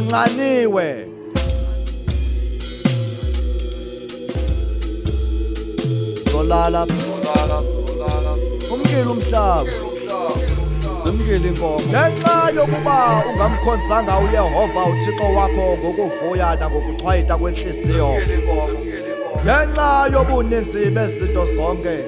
unxaniwe solala umkile umhlaba simkile inkomo ngenxa yokuba ungamkhonzanga uYehova uThixo wakho ngokuvuya nangokuchwayita kwenhliziyo ngenxa yobuninzi bezinto zonke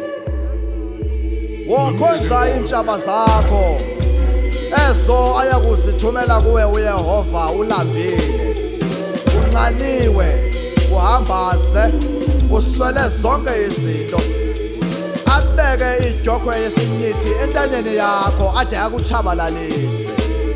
wokhonza iintshaba zakho ezo ayakuzithumela kuwe uYehova ulambile unxaniwe uhambaze uswele zonke izinto abeke ijokhwe yesinyithi entanyeni yakho ade akutshabalalise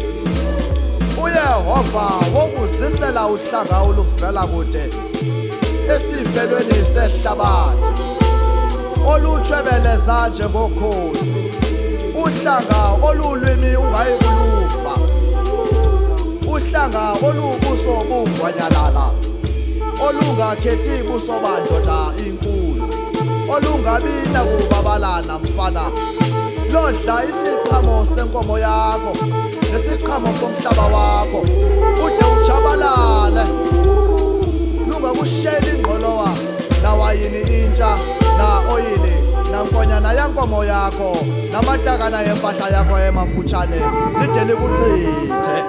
uYehova wokuzisela uhlanga oluvela kude esiphelweni sehlabathi olutshebeleza njengokhozi uhlanga olulwimi ungayikuluva uhlanga olubuso bungwanyalala olungakhethi buso bandoda inkulu olungabi nakubabalana mfana lodla isiqhamo senkomo yakho nesiqhamo somhlaba wakho ude ujabalale lungakusheli ingqolowa nawayini intsha na oyili nankonyana yankomo yakho namatakana yempahla yakho emafutshane lide likuchithe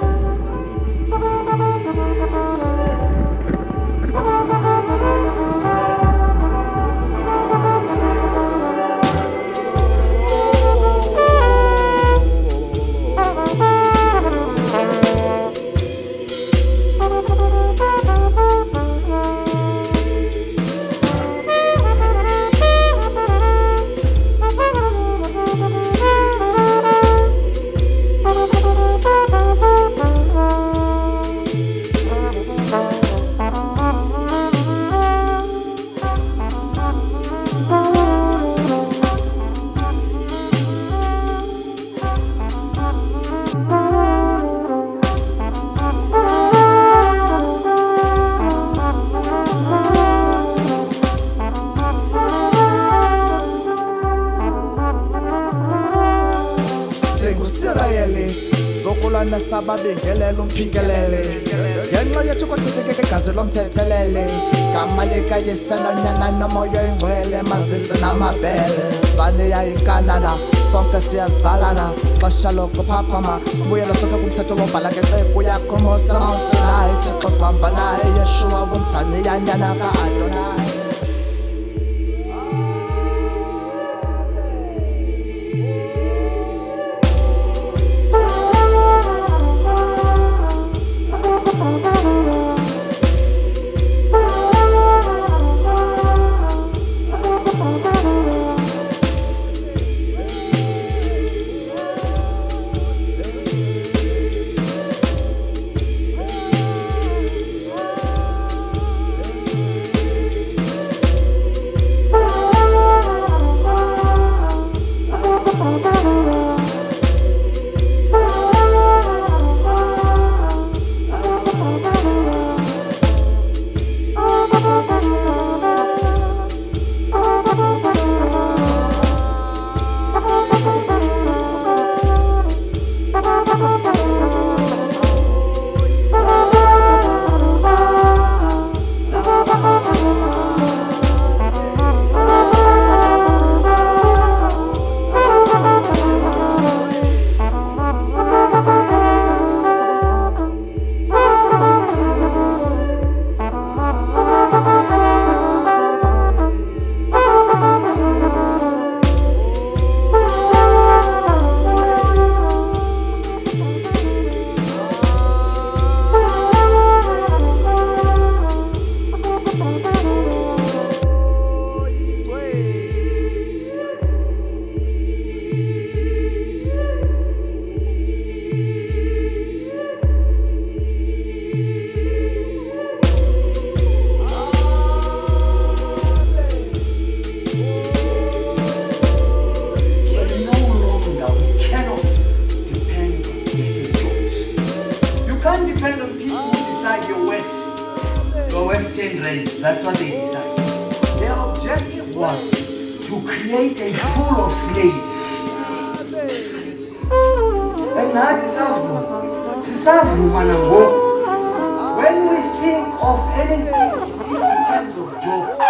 zokulana sababingelela umphingelele ngenxa yethu kwathetheke igazi lomthethelele gama likayesananyana nomoya engcwele mazise namabele sane yayikanana sonke siyazalana xesha lokuphaphama sibuyela sonke kumthetho wobhala ngexeku yakho mosamawusinayi thixo sihamba naye yeshuwa kumthani yanyana ka-adonai That's what they decided. Their objective was to create a pool of slaves. And nathi sisavuma nangoku expensive in terms of jobs.